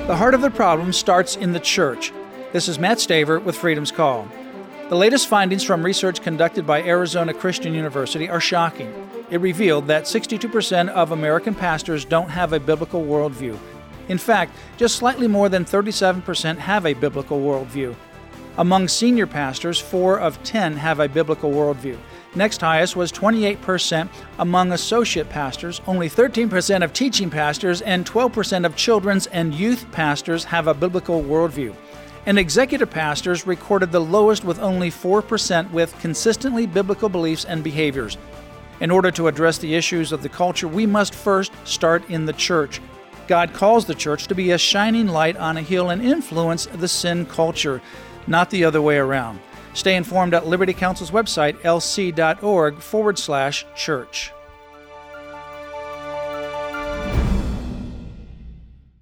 The heart of the problem starts in the church. This is Matt Staver with Freedom's Call. The latest findings from research conducted by Arizona Christian University are shocking. It revealed that 62% of American pastors don't have a biblical worldview. In fact, just slightly more than 37% have a biblical worldview. Among senior pastors, 4 of 10 have a biblical worldview. Next highest was 28% among associate pastors. Only 13% of teaching pastors and 12% of children's and youth pastors have a biblical worldview. And executive pastors recorded the lowest with only 4% with consistently biblical beliefs and behaviors. In order to address the issues of the culture, we must first start in the church. God calls the church to be a shining light on a hill and influence the sin culture, not the other way around. Stay informed at Liberty Counsel's website, lc.org/church.